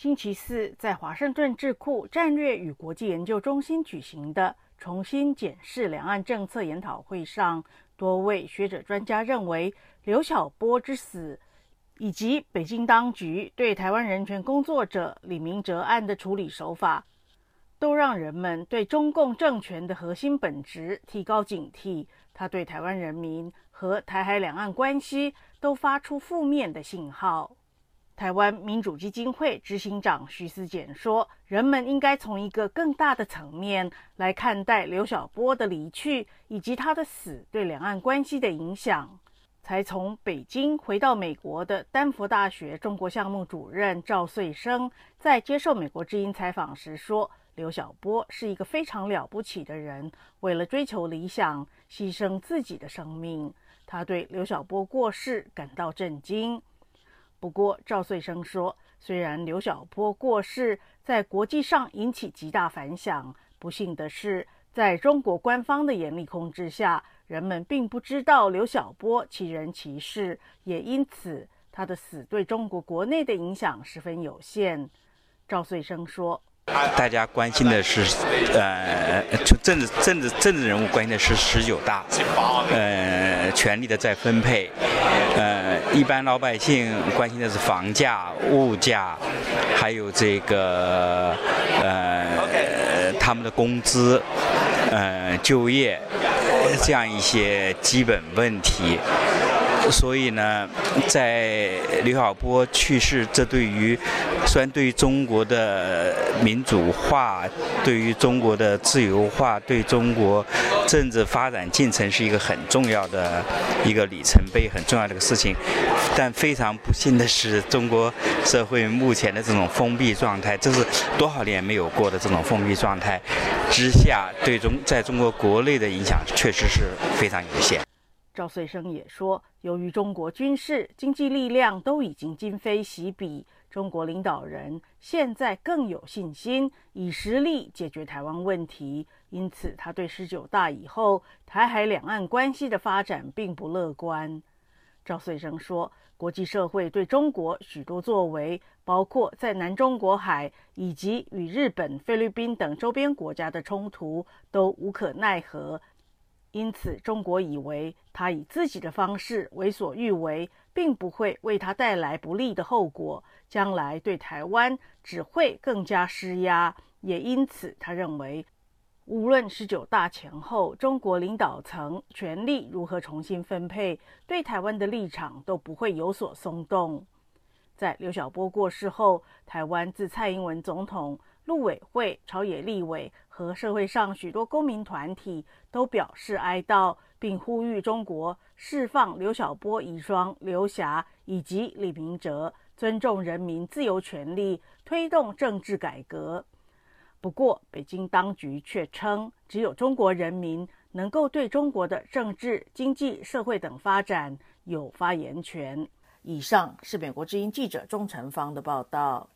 星期四，在华盛顿智库战略与国际研究中心举行的重新检视两岸政策研讨会上，多位学者专家认为，刘晓波之死以及北京当局对台湾人权工作者李明哲案的处理手法，都让人们对中共政权的核心本质提高警惕。他对台湾人民和台海两岸关系都发出负面的信号。台湾民主基金会执行长徐思俭说，人们应该从一个更大的层面来看待刘晓波的离去以及他的死对两岸关系的影响。才从北京回到美国的丹佛大学中国项目主任赵穗生在接受美国之音采访时说，刘晓波是一个非常了不起的人，为了追求理想牺牲自己的生命。他对刘晓波过世感到震惊。不过赵穗生说，虽然刘晓波过世在国际上引起极大反响，不幸的是在中国官方的严厉控制下，人们并不知道刘晓波其人其事，也因此他的死对中国国内的影响十分有限。赵穗生说， 大家关心的是，政治人物关心的是19大，权力的再分配，一般老百姓关心的是房价、物价，还有这个他们的工资，就业这样一些基本问题。所以呢，在刘晓波去世，这虽然对于中国的民主化、对于中国的自由化、对中国政治发展进程是一个很重要的一个里程碑，很重要的一个事情。但非常不幸的是，中国社会目前的这种封闭状态，这是多少年没有过的这种封闭状态之下，在中国国内的影响确实是非常有限。 赵穗生也说，由于中国军事、经济力量都已经今非昔比，中国领导人现在更有信心以实力解决台湾问题，因此他对19大以后台海两岸关系的发展并不乐观。赵穗生说，国际社会对中国许多作为，包括在南中国海以及与日本、菲律宾等周边国家的冲突，都无可奈何。因此中国以为他以自己的方式为所欲为，并不会为他带来不利的后果，将来对台湾只会更加施压。也因此他认为，无论19大前后中国领导层权力如何重新分配，对台湾的立场都不会有所松动。在刘晓波过世后，台湾自蔡英文总统、陆委会、朝野立委和社会上许多公民团体都表示哀悼，并呼吁中国释放刘晓波遗孀刘霞以及李明哲，尊重人民自由权利，推动政治改革。不过北京当局却称，只有中国人民能够对中国的政治、经济、社会等发展有发言权。以上是美国之音记者钟成芳的报道。